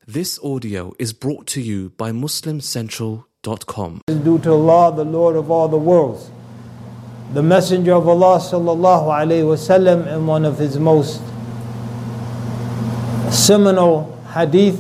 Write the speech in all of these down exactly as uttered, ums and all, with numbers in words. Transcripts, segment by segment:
This audio is brought to you by Muslim Central dot com. Due to Allah, the Lord of all the worlds. The Messenger of Allah sallallahu alaihi wasallam, in one of his most seminal hadith,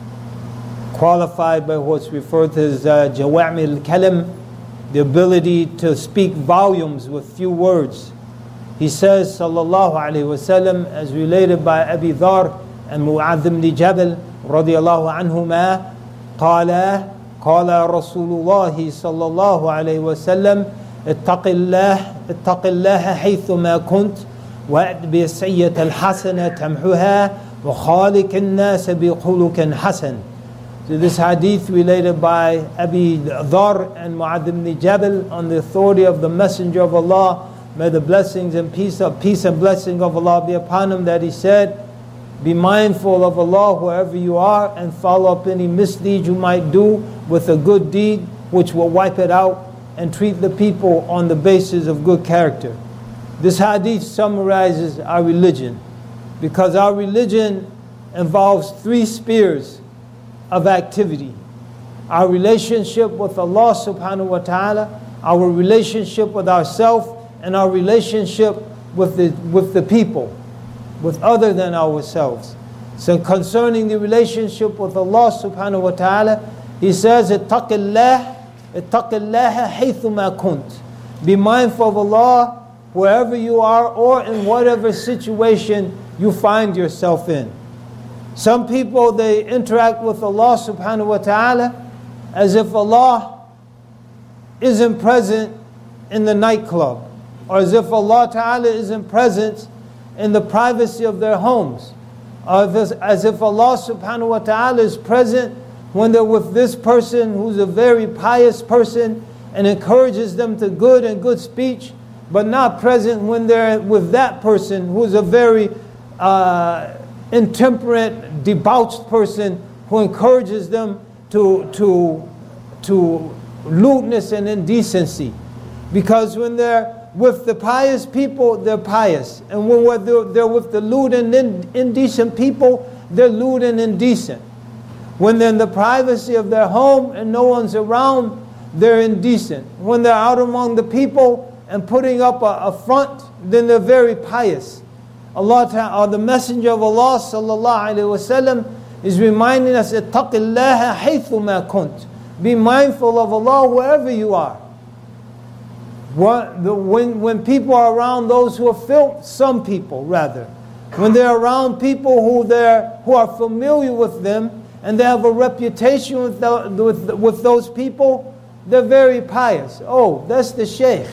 qualified by what's referred to as uh, Jawami al-Kalam, the ability to speak volumes with few words. He says, sallallahu alaihi wasallam, as related by Abi Dhar and Mu'adh ibn Jabal radiyallahu anhuma, قال قال رسول الله صلى الله عليه وسلم اتق الله اتق الله حيثما كنت وأتبع السيئة الحسنة تمحها وخالق الناس بخلق حسن. So this hadith related by Abi Dhar and Mu'adh ibn Jabal on the authority of the Messenger of Allah, may the blessings and peace of peace and blessing of Allah be upon him, that he said, be mindful of Allah wherever you are and follow up any misdeed you might do with a good deed which will wipe it out, and treat the people on the basis of good character. This hadith summarizes our religion, because our religion involves three spheres of activity: our relationship with Allah subhanahu wa ta'ala, our relationship with ourselves, and our relationship with the with the people, with other than ourselves. So concerning the relationship with Allah subhanahu wa ta'ala, he says, ittaqillah, ittaqillaha haythuma kunt. Be mindful of Allah wherever you are or in whatever situation you find yourself in. Some people, they interact with Allah subhanahu wa ta'ala as if Allah isn't present in the nightclub, or as if Allah ta'ala isn't present in the privacy of their homes, or as if Allah subhanahu wa ta'ala is present when they're with this person who's a very pious person and encourages them to good and good speech, but not present when they're with that person who's a very uh, intemperate, debauched person who encourages them to, to, to lewdness and indecency. Because when they're with the pious people, they're pious. And when they're, they're with the lewd and indecent people, they're lewd and indecent. When they're in the privacy of their home and no one's around, they're indecent. When they're out among the people and putting up a, a front, then they're very pious. Allah Ta'ala, the Messenger of Allah sallallahu alaihi wasallam, is reminding us, ittaqillaha haythuma kunt. Be mindful of Allah wherever you are. What, the, when, when people are around those who are filth, some people rather, when they're around people who, they're, who are familiar with them and they have a reputation with, the, with, with those people, they're very pious. Oh, that's the sheikh.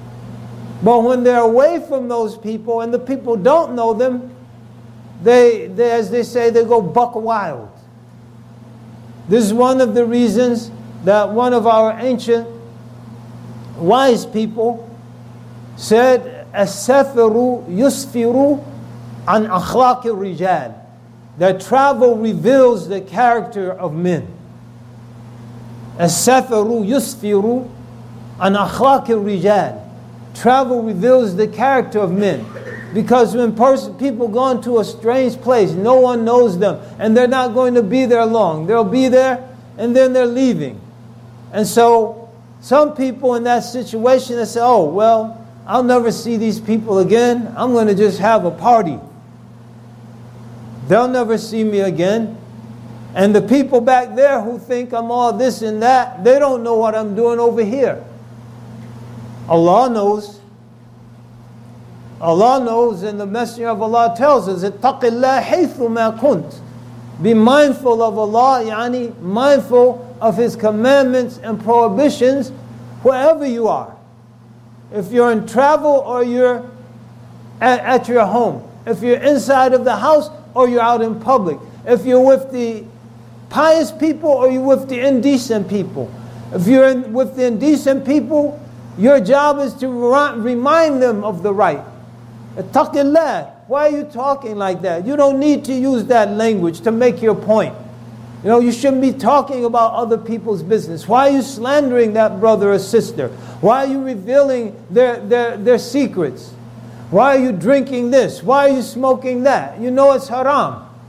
But when they're away from those people and the people don't know them, they, they as they say, they go buck wild. This is one of the reasons that one of our ancient wise people said, as-safaru yusfiru an akhlaq al-rijal, that travel reveals the character of men. As-safaru yusfiru an akhlaq al-rijal, travel reveals the character of men. Because when person, people go into a strange place, no one knows them, and they're not going to be there long. They'll be there, and then they're leaving. And so some people in that situation, they say, oh, well, I'll never see these people again. I'm going to just have a party. They'll never see me again. And the people back there who think I'm all this and that, they don't know what I'm doing over here. Allah knows. Allah knows, and the Messenger of Allah tells us, ittaqillah haythuma kunt. Be mindful of Allah, yani mindful of His commandments and prohibitions wherever you are. If you're in travel or you're at, at your home. If you're inside of the house or you're out in public. If you're with the pious people or you're with the indecent people. If you're in, with the indecent people, your job is to remind them of the right. Ittaqillah. Why are you talking like that? You don't need to use that language to make your point. You know, you shouldn't be talking about other people's business. Why are you slandering that brother or sister? Why are you revealing their, their, their secrets? Why are you drinking this? Why are you smoking that? You know it's haram.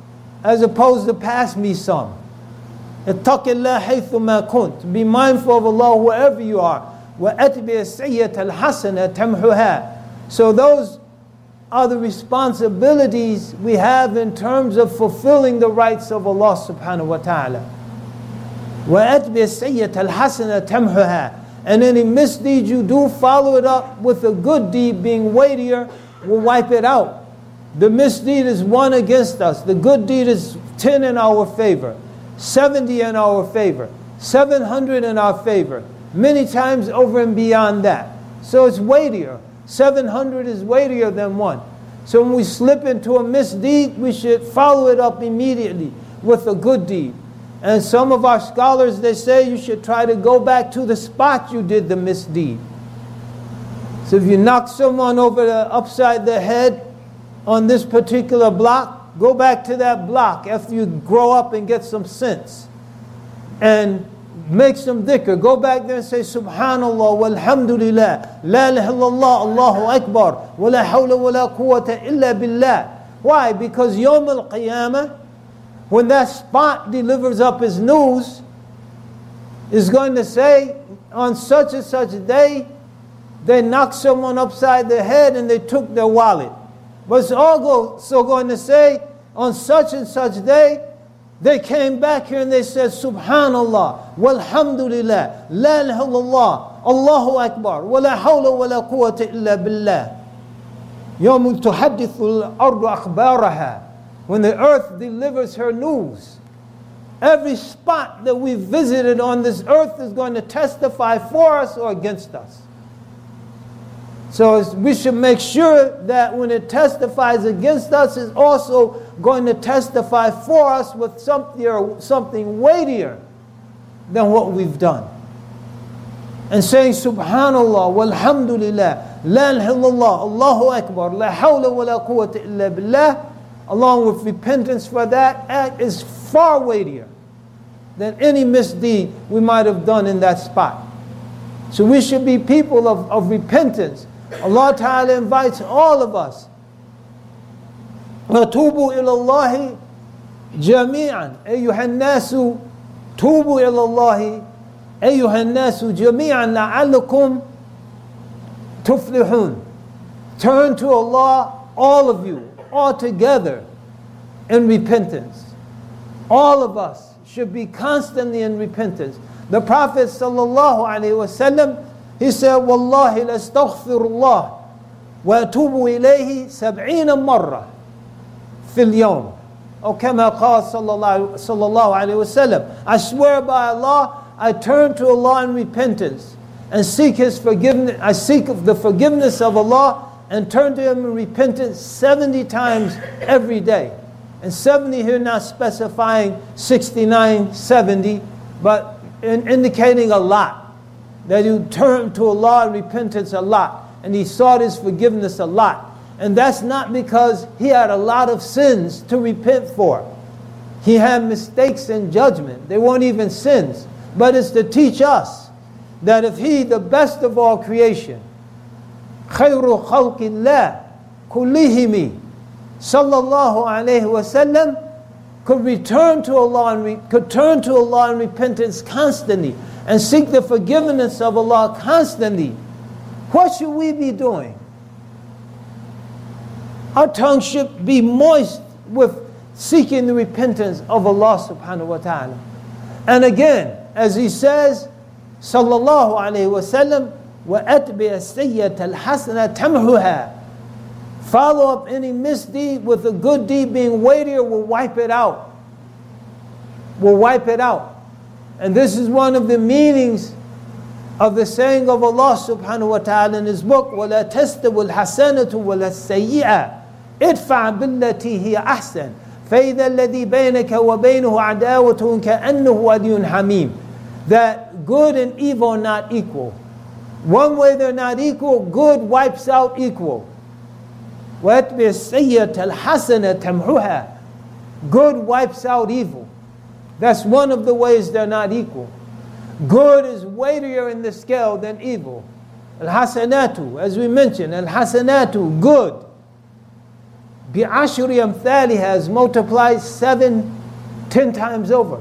as opposed to pass me some. اتق الله حيثما كنت. Be mindful of Allah wherever you are. وأتبع السيئة الحسنة تمحها. So those are the responsibilities we have in terms of fulfilling the rights of Allah subhanahu wa ta'ala. وَأَتْبِعِ السَّيِّئَةَ الْحَسَنَةَ تَمْحُهَا. And any misdeed you do, follow it up with a good deed, being weightier, will wipe it out. The misdeed is one against us. The good deed is ten in our favor, seventy in our favor, seven hundred in our favor, many times over and beyond that. So it's weightier. seven hundred is weightier than one. So when we slip into a misdeed, we should follow it up immediately with a good deed. And some of our scholars, they say you should try to go back to the spot you did the misdeed. So if you knock someone over the upside the head on this particular block, go back to that block after you grow up and get some sense. And make some dhikr. Go back there and say Subhanallah walhamdulillah, la ilaha illallah, Allahu Akbar, wa la hawla wa la quwwata illa billah. Why? Because Yawm al-Qiyamah, when that spot delivers up his news, is going to say, on such and such a day, they knocked someone upside the head and they took their wallet. But it's also going to say, on such and such day, they came back here and they said, Subhanallah, walhamdulillah, la ilaha illallah, Allahu Akbar, wa la hawla wa la quwwata illa billah. يَوْمٌ تُحَدِّثُ الْأَرْضُ أَخْبَارَهَا. When the earth delivers her news, every spot that we visited on this earth is going to testify for us or against us. So we should make sure that when it testifies against us, it's also going to testify for us with something or something weightier than what we've done. And saying Subhanallah, walhamdulillah, la ilaha illallah, Allahu Akbar, la hawla wa la quwwata illa billah, along with repentance for that act, is far weightier than any misdeed we might have done in that spot. So we should be people of, of repentance. Allah Ta'ala invites all of us. وَتُوبُوا إِلَى اللَّهِ جَمِيعًا أَيُّهَا النَّاسُ تُوبُوا إِلَى اللَّهِ أَيُّهَا النَّاسُ جَمِيعًا لَعَلَّكُمْ تُفْلِحُونَ. Turn to Allah, all of you, all together, in repentance. All of us should be constantly in repentance. The Prophet sallallahu alaihi wasallam, he said, Wallahi lastaghfirullah wa atubu ilayhi sab'ina marra fil yawm. Or kama qala sallallahu alaihi wasallam. I swear by Allah, I turn to Allah in repentance and seek His forgiveness. I seek the forgiveness of Allah and turn to Him in repentance seventy times every day. And seventy here not specifying sixty-nine, seventy, but in indicating a lot. That you turn to Allah in repentance a lot. And he sought His forgiveness a lot. And that's not because he had a lot of sins to repent for. He had mistakes in judgment. They weren't even sins. But it's to teach us that if He, the best of all creation, خَيْرُ خَلْقِ اللَّهِ كُلِّهِمِ sallallahu alayhi wasallam, could return to Allah and re- could turn to Allah in repentance constantly and seek the forgiveness of Allah constantly, what should we be doing? Our tongue should be moist with seeking the repentance of Allah subhanahu wa ta'ala. And again, as he says, sallallahu alayhi wasallam, وَأَتْبِعَ السَّيِّئَةَ الْحَسَنَةَ تَمْحُهَا. Follow up any misdeed with a good deed, being weightier, will wipe it out. Will wipe it out. And this is one of the meanings of the saying of Allah subhanahu wa ta'ala in His book, وَلَا تَسْتَوِ الْحَسَنَةُ وَلَا السَّيِّئَةُ ادْفَعْ بِالَّتِي هِيَ أَحْسَنُ فَإِذَا الَّذِي بَيْنَكَ وَبَيْنَهُ عَدَاوَةٌ كَأَنَّهُ وَلِيٌّ حَمِيمٌ. That good and evil are not equal. One way they're not equal, good wipes out evil. وَأَتْبِعِ السَّيِّئَةَ الْحَسَنَةَ تَمْحُهَا. Good wipes out evil. That's one of the ways they're not equal. Good is weightier in the scale than evil. Al-hasanatu, as we mentioned, al-hasanatu, good. bi'ashri amthaliha is multiplied seven, ten times over.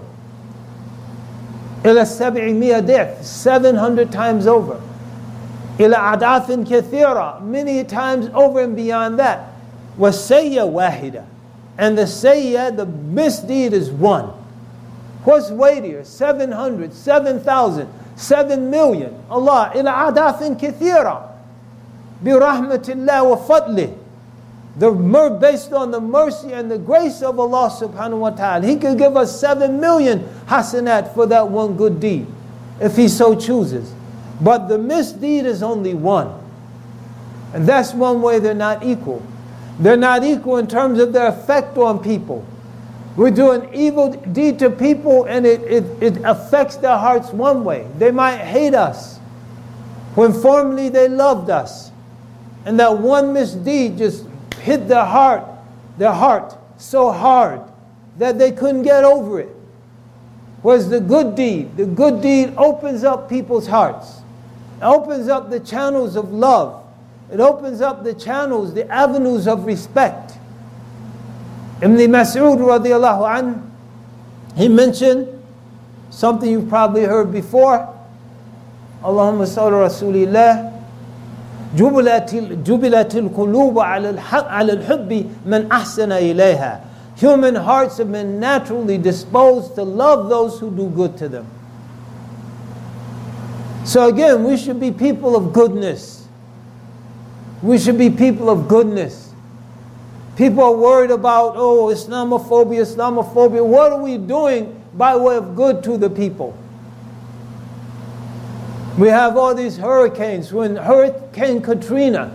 Ila sab'imiya di'f, seven hundred times over. Ila adathin kathira, many times over and beyond that. Was sayya wahida. And the sayya, the misdeed is one. What's weightier? seven hundred, seven thousand, seven million. Allah, ila adathin kathira. Bi rahmatillah wa fadlih. The mer- based on the mercy and the grace of Allah subhanahu wa ta'ala. He could give us seven million hasanat for that one good deed, if He so chooses. But the misdeed is only one. And that's one way they're not equal. They're not equal in terms of their effect on people. We do an evil deed to people and it, it, it affects their hearts one way. They might hate us when formerly they loved us. And that one misdeed just hit their heart, their heart so hard that they couldn't get over it. Whereas the good deed, the good deed opens up people's hearts. It opens up the channels of love. It opens up the channels, the avenues of respect. Ibn Mas'ud radiallahu anhu, he mentioned something you've probably heard before. Allahumma salli rasulillah. جبلت القلوب على الحب من أحسن إليها. Human hearts have been naturally disposed to love those who do good to them. So again, we should be people of goodness. We should be people of goodness. People are worried about, oh, Islamophobia, Islamophobia. What are we doing by way of good to the people? We have all these hurricanes. When Hurricane Katrina,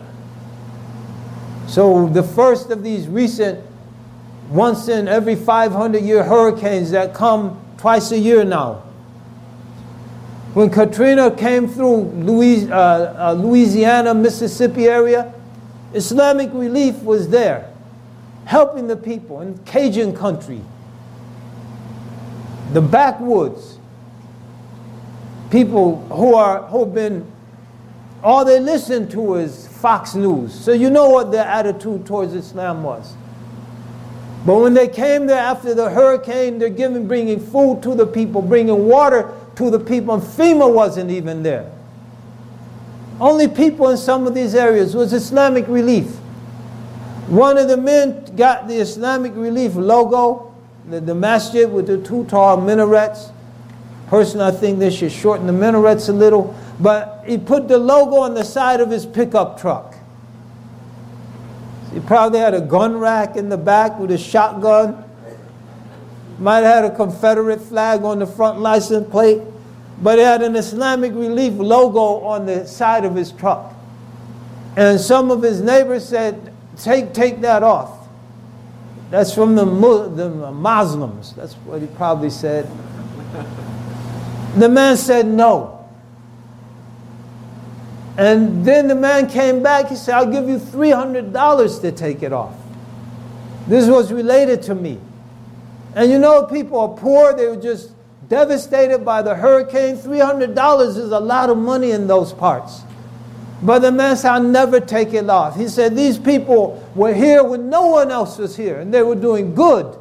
so the first of these recent once in every five hundred year hurricanes that come twice a year now. When Katrina came through Louis, uh, uh, Louisiana, Mississippi area, Islamic Relief was there, helping the people in Cajun country, the backwoods. People who are who have been, all they listen to is Fox News. So you know what their attitude towards Islam was. But when they came there after the hurricane, they're giving, bringing food to the people, bringing water to the people, and FEMA wasn't even there. Only people in some of these areas was Islamic Relief. One of the men got the Islamic Relief logo, the, the masjid with the two tall minarets. Personally, I think they should shorten the minarets a little. But he put the logo on the side of his pickup truck. He probably had a gun rack in the back with a shotgun. Might have had a Confederate flag on the front license plate. But he had an Islamic Relief logo on the side of his truck. And some of his neighbors said, take, take that off. That's from the, the Muslims. That's what he probably said. The man said no. And then the man came back, he said, I'll give you three hundred dollars to take it off. This was related to me. And you know, people are poor, they were just devastated by the hurricane. three hundred dollars is a lot of money in those parts. But the man said, I'll never take it off. He said, these people were here when no one else was here, and they were doing good.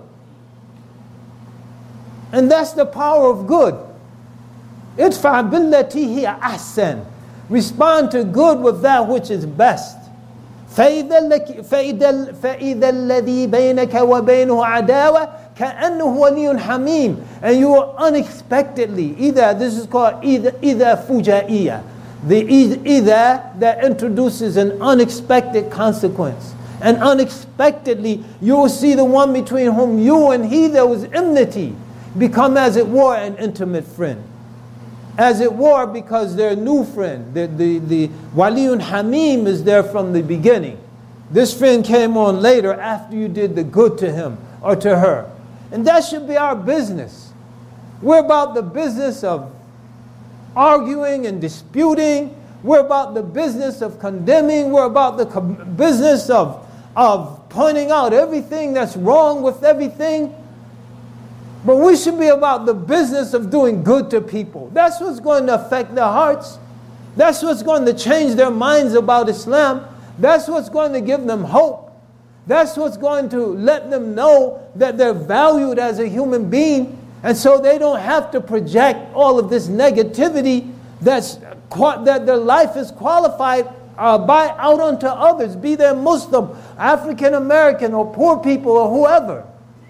And that's the power of good. Idfa billati hiya ahsan. Respond to good with that which is best. فَإِذَا الَّذِي بَيْنَكَ وَبَيْنُهُ عَدَاوَةٌ كَأَنَّهُ وَلِيٌّ حَمِيمٌ. And you are unexpectedly, either, this is called either, either fujaiya. The either that introduces an unexpected consequence. And unexpectedly, you will see the one between whom you and he there was enmity become as it were an intimate friend. As it were, because they're a new friend. The, the, the Waliyun Hamim is there from the beginning. This friend came on later after you did the good to him or to her. And that should be our business. We're about the business of arguing and disputing. We're about the business of condemning. We're about the co- business of, of pointing out everything that's wrong with everything. But we should be about the business of doing good to people. That's what's going to affect their hearts. That's what's going to change their minds about Islam. That's what's going to give them hope. That's what's going to let them know that they're valued as a human being. And so they don't have to project all of this negativity that's, that their life is qualified uh, by out onto others, be they Muslim, African American, or poor people, or whoever.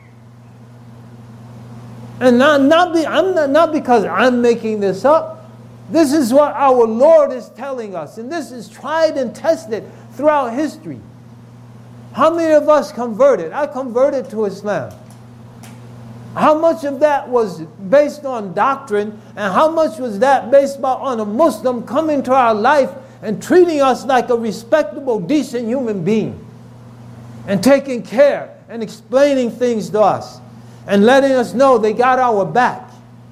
And not, not, be, I'm not, not because I'm making this up. This is what our Lord is telling us. And this is tried and tested throughout history. How many of us converted? I converted to Islam. How much of that was based on doctrine, and how much was that based on a Muslim coming to our life and treating us like a respectable, decent human being, and taking care and explaining things to us and letting us know they got our back?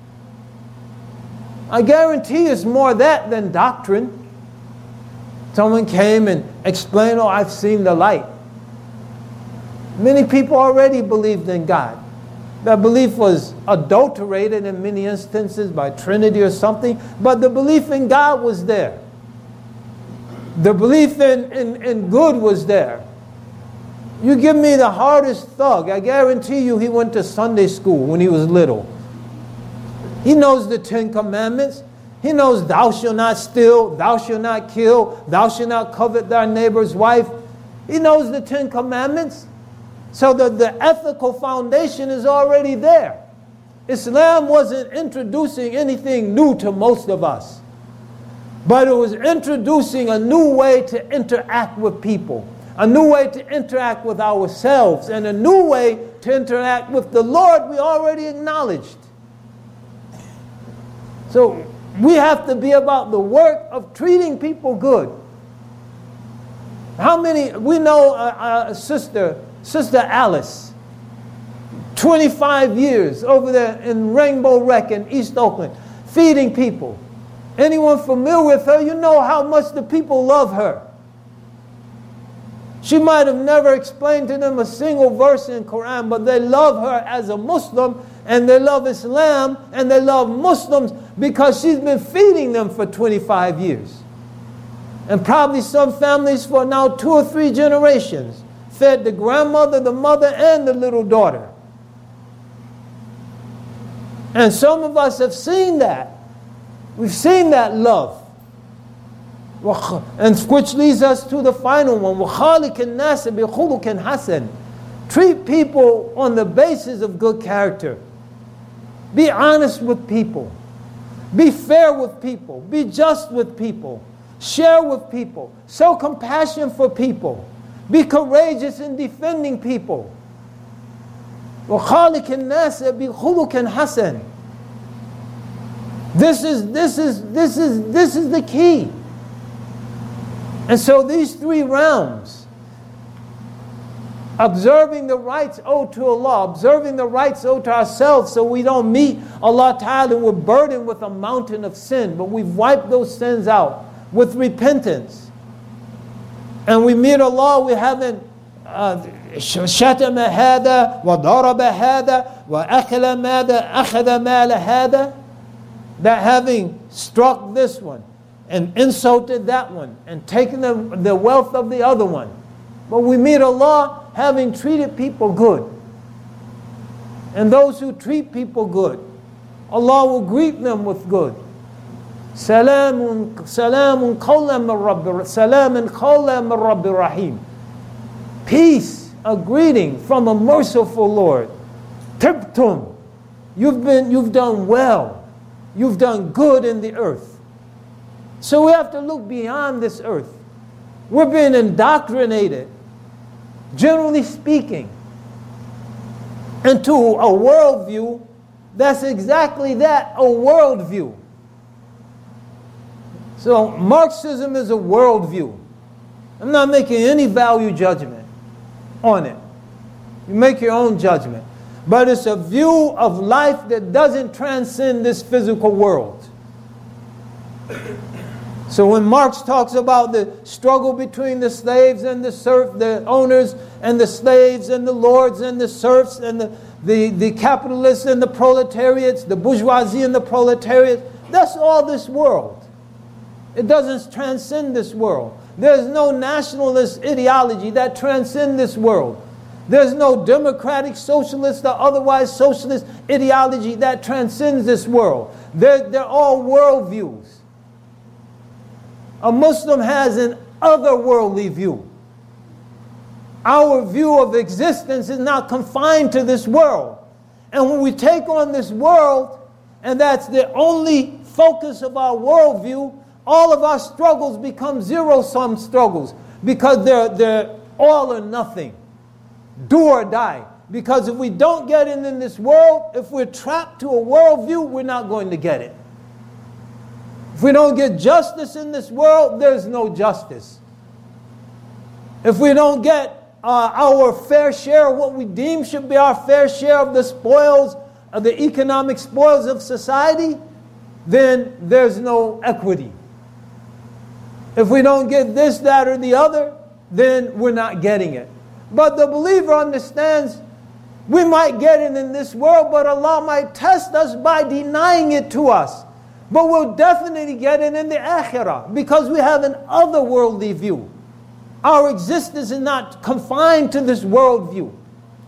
I guarantee it's more that than doctrine. Someone came and explained, oh, I've seen the light. Many people already believed in God. That belief was adulterated in many instances by Trinity or something, but the belief in God was there. The belief in, in, in good was there. You give me the hardest thug, I guarantee you he went to Sunday school when he was little. He knows the Ten Commandments. He knows thou shalt not steal, thou shalt not kill, thou shalt not covet thy neighbor's wife. He knows the Ten Commandments. So the, the ethical foundation is already there. Islam wasn't introducing anything new to most of us, but it was introducing a new way to interact with people, a new way to interact with ourselves, and a new way to interact with the Lord we already acknowledged. So we have to be about the work of treating people good. How many, we know a, a sister, Sister Alice, twenty-five years over there in Rainbow Wreck in East Oakland, feeding people. Anyone familiar with her, you know how much the people love her. She might have never explained to them a single verse in Quran, but they love her as a Muslim, and they love Islam, and they love Muslims because she's been feeding them for twenty-five years. And probably some families for now two or three generations. Fed the grandmother, the mother, and the little daughter. And some of us have seen that. We've seen that love. And which leads us to the final one. وَخَالِقِ النَّاسِ بِخُلُقٍ حَسَنٍ. Treat people on the basis of good character. Be honest with people. Be fair with people. Be just with people. Share with people. Show compassion for people. Be courageous in defending people. وَخَالِقِ النَّاسِ بِخُلُقٍ حَسَنٍ. This is this is this is this is the key. And so these three realms, observing the rights owed to Allah, observing the rights owed to ourselves, so we don't meet Allah Ta'ala and we're burdened with a mountain of sin, but we've wiped those sins out with repentance. And we meet Allah, we haven't شتم هذا وضرب هذا وأكل ماذا أخذ مال هذا, that having struck this one and insulted that one and taken the, the wealth of the other one. But we meet Allah having treated people good. And those who treat people good, Allah will greet them with good. Salamun salamun qawlan min Rabbi salamun qawlan min Rabbi Rahim. Peace, a greeting from a merciful Lord. Tibtum, you've been you've done well. You've done good in the earth. So we have to look beyond this earth. We're being indoctrinated, generally speaking, into a worldview that's exactly that, a worldview. So Marxism is a worldview. I'm not making any value judgment on it. You make your own judgment. But it's a view of life that doesn't transcend this physical world. So when Marx talks about the struggle between the slaves and the serf, the owners and the slaves and the lords and the serfs and the, the, the capitalists and the proletariats, the bourgeoisie and the proletariat, that's all this world. It doesn't transcend this world. There's no nationalist ideology that transcends this world. There's no democratic, socialist, or otherwise socialist ideology that transcends this world. They're, they're all worldviews. A Muslim has an otherworldly view. Our view of existence is not confined to this world. And when we take on this world, and that's the only focus of our worldview, all of our struggles become zero-sum struggles because they're, they're all or nothing. Do or die. Because if we don't get in, in this world, if we're trapped to a worldview, we're not going to get it. If we don't get justice in this world, there's no justice. If we don't get uh, our fair share of what we deem should be our fair share of the spoils, of the economic spoils of society, then there's no equity. If we don't get this, that, or the other, then we're not getting it. But the believer understands we might get it in this world, but Allah might test us by denying it to us. But we'll definitely get it in the akhirah because we have an otherworldly view. Our existence is not confined to this world view.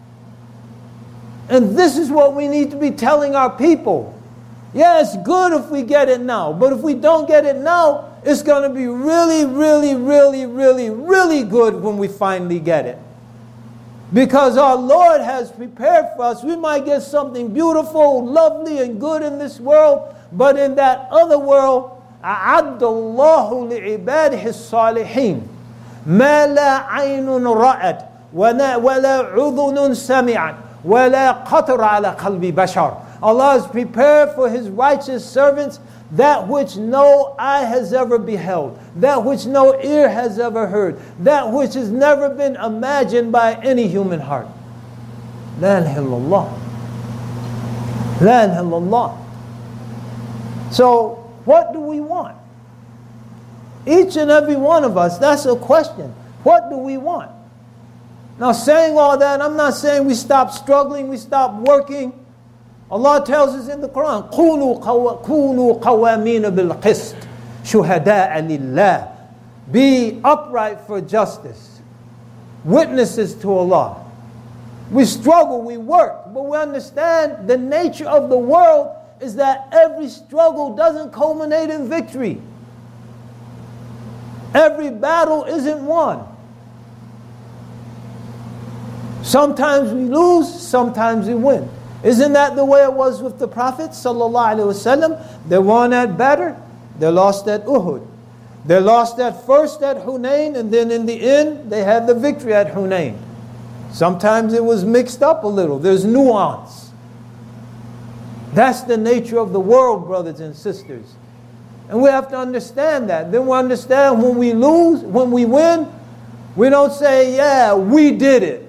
And this is what we need to be telling our people. Yeah, it's good if we get it now, but if we don't get it now, it's going to be really, really, really, really, really good when we finally get it. Because our Lord has prepared for us. We might get something beautiful, lovely, and good in this world, but in that other world, أَعَدَّ اللَّهُ لِعِبَادِهِ الصَّالِحِينَ مَا لَا عَيْنٌ رَأَتْ وَلَا عُذُنٌ سَمِعَتْ وَلَا قَطَرَ عَلَى قَلْبِ بَشَرٍ. Allah has prepared for His righteous servants that which no eye has ever beheld, that which no ear has ever heard, that which has never been imagined by any human heart. La ilaha illallah. La ilaha illallah. So, what do we want? Each and every one of us, that's a question. What do we want? Now, saying all that, I'm not saying we stop struggling, we stop working. Allah tells us in the Quran, كُونُوا قَوَامِينَ بِالْقِسْطِ شُهَدَاءَ لِلَّهِ. Be upright for justice. Witnesses to Allah. We struggle, we work, but we understand the nature of the world is that every struggle doesn't culminate in victory. Every battle isn't won. Sometimes we lose, sometimes we win. Isn't that the way it was with the Prophet sallallahu alaihi wasallam? They won at Badr, they lost at Uhud. They lost at first at Hunayn, and then in the end they had the victory at Hunayn. Sometimes it was mixed up a little. There's nuance. That's the nature of the world, brothers and sisters. And we have to understand that. Then we understand when we lose, when we win, we don't say, yeah, we did it.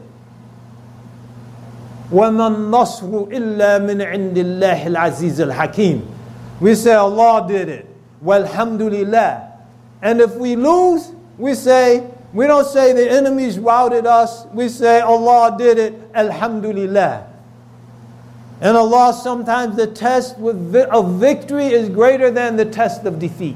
وَمَا النَّصْرُ إِلَّا مِنْ عِنْدِ اللَّهِ الْعَزِيزِ الْحَكِيمِ. We say Allah did it. Walhamdulillah. And if we lose, we say, we don't say the enemies routed us. We say Allah did it. Alhamdulillah. And Allah, sometimes the test with vi- of victory is greater than the test of defeat.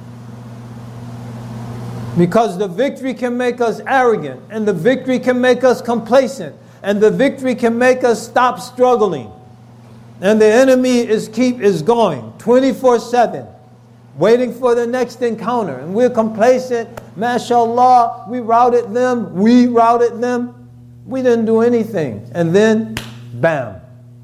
Because the victory can make us arrogant, and the victory can make us complacent, and the victory can make us stop struggling. And the enemy is keep is going twenty-four seven, waiting for the next encounter. And we're complacent. MashaAllah, we routed them, we routed them. We didn't do anything. And then, bam.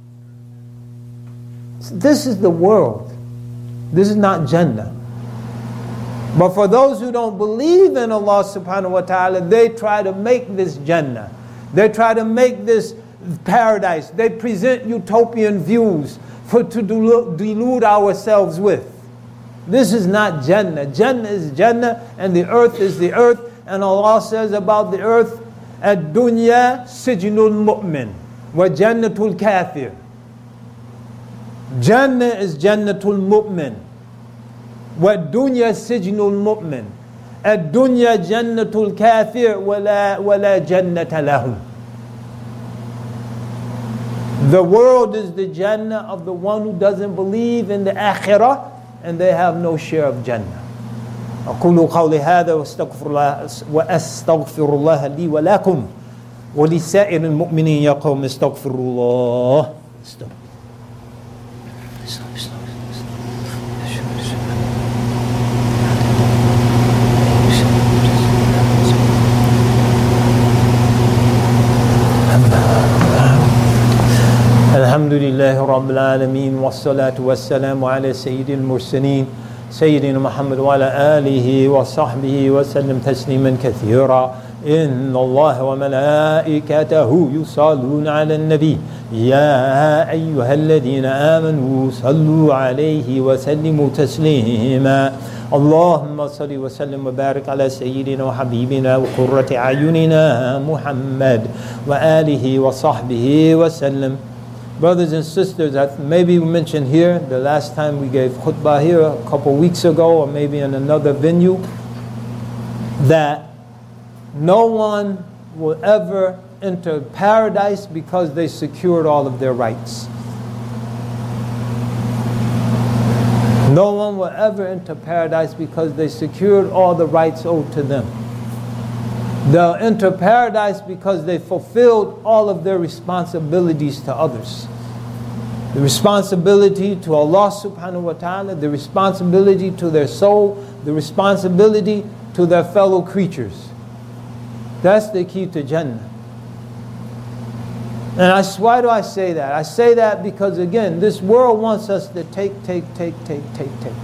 This is the world. This is not Jannah. But for those who don't believe in Allah subhanahu wa ta'ala, they try to make this Jannah. They try to make this paradise. They present utopian views for to delude ourselves with. This is not Jannah. Jannah is Jannah, and the earth is the earth. And Allah says about the earth, Ad-dunya sijnul mu'min wa jannatul kafir. Jannah is Jannatul Mu'min. Wa dunya sijnul mu'min. Ad-dunya jannatul kafir wala wala jannata lahu. The world is the Jannah of the one who doesn't believe in the Akhirah, and they have no share of Jannah. أقول قولي هذا واستغفر الله وأستغفر الله لي ولكم ولسائر المؤمنين يا قوم استغفروا الله. الحمد لله رب العالمين والصلاة والسلام على سيد المرسلين سيدنا محمد وعلى آله وصحبه وسلم تسليما كثيرا. إن الله وملائكته يصلون على النبي يا أيها الذين آمنوا صلوا عليه وسلموا تسليما. اللهم صل وسلم وبارك على سيدنا وحبيبنا وقرة أعيننا محمد وآله وصحبه وسلم. Brothers and sisters, that maybe we mentioned here the last time we gave khutbah here a couple weeks ago, or maybe in another venue, that no one will ever enter paradise because they secured all of their rights. No one will ever enter paradise because they secured all the rights owed to them. They'll enter paradise because they fulfilled all of their responsibilities to others. The responsibility to Allah subhanahu wa ta'ala, the responsibility to their soul, the responsibility to their fellow creatures. That's the key to Jannah. And I, why do I say that? I say that because, again, this world wants us to take, take, take, take, take, take.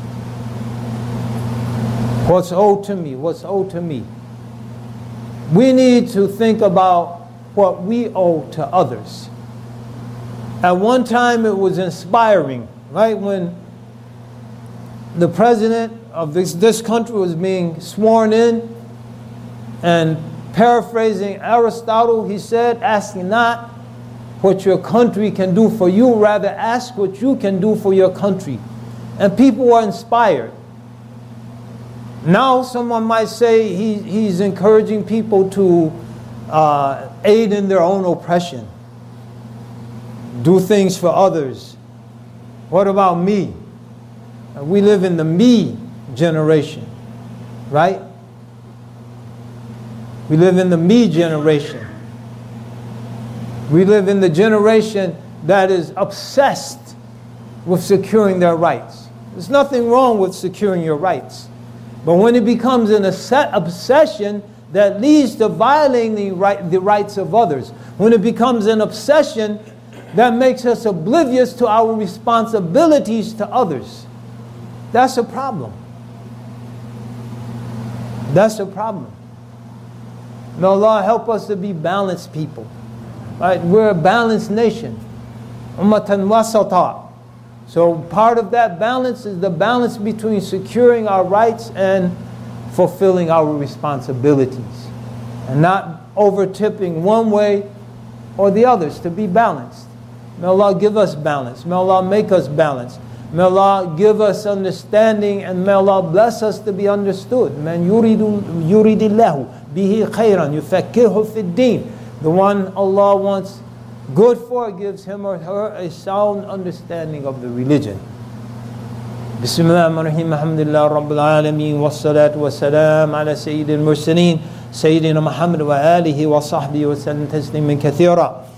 What's owed to me? What's owed to me? We need to think about what we owe to others. At one time it was inspiring, right? When the president of this, this country was being sworn in, and paraphrasing Aristotle, he said, ask not what your country can do for you, rather ask what you can do for your country. And people were inspired. Now someone might say he, he's encouraging people to uh, aid in their own oppression. Do things for others. What about me? We live in the me generation, right? We live in the me generation. We live in the generation that is obsessed with securing their rights. There's nothing wrong with securing your rights. But when it becomes an obsession that leads to violating the, right, the rights of others, when it becomes an obsession that makes us oblivious to our responsibilities to others, that's a problem. That's a problem. May Allah help us to be balanced people. Right? We're a balanced nation. Ummatan wasata. So part of that balance is the balance between securing our rights and fulfilling our responsibilities. And not over-tipping one way or the others, to be balanced. May Allah give us balance. May Allah make us balanced. May Allah give us understanding, and may Allah bless us to be understood. Man yuridu yuridillahu bihi khayran yufakkihu fid din. The one Allah wants good for gives him or her a sound understanding of the religion. Bismillahirrahmanirrahim. Alhamdulillah Rabbil Alameen. Wassalatu wassalam ala Sayyidil Mursaleen Sayyidina Muhammad wa alihi wa sahbihi wa sallam tasliman kathira.